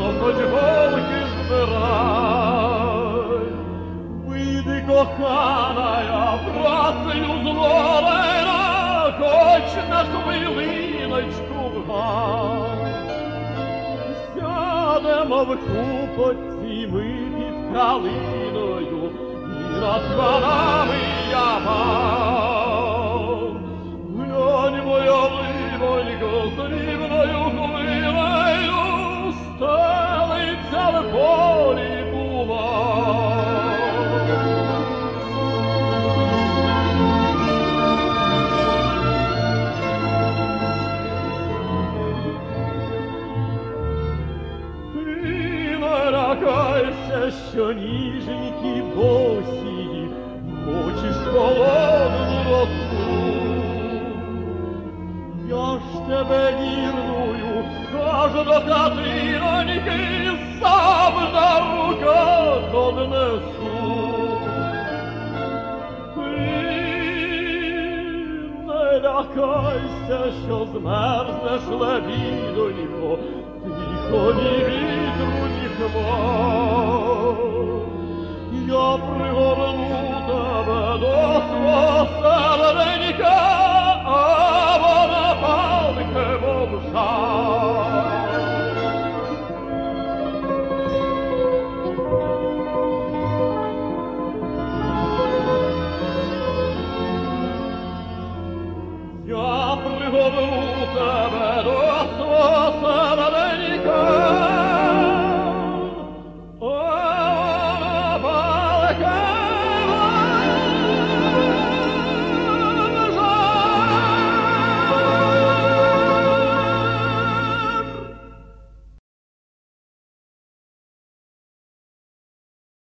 хоч голки збирай. Вийди, коханая, працею злорена, хоч на хвилиночку в гай. Сядемо в купоці ми під калиною, і над панами я мав. Глянь, моя ливонько, срібною хвилею стелиться в полі бував. Лякайся, що ніженькі босі, хочеш холодну росу. Я ж тебе вірную, кажу до хатиноньки, сам на руках однесу. Ти не лякайся, що змерзнеш, лебідонько, тихо ні вітру, ні хмар. Я пригорну тебе до свого серденька,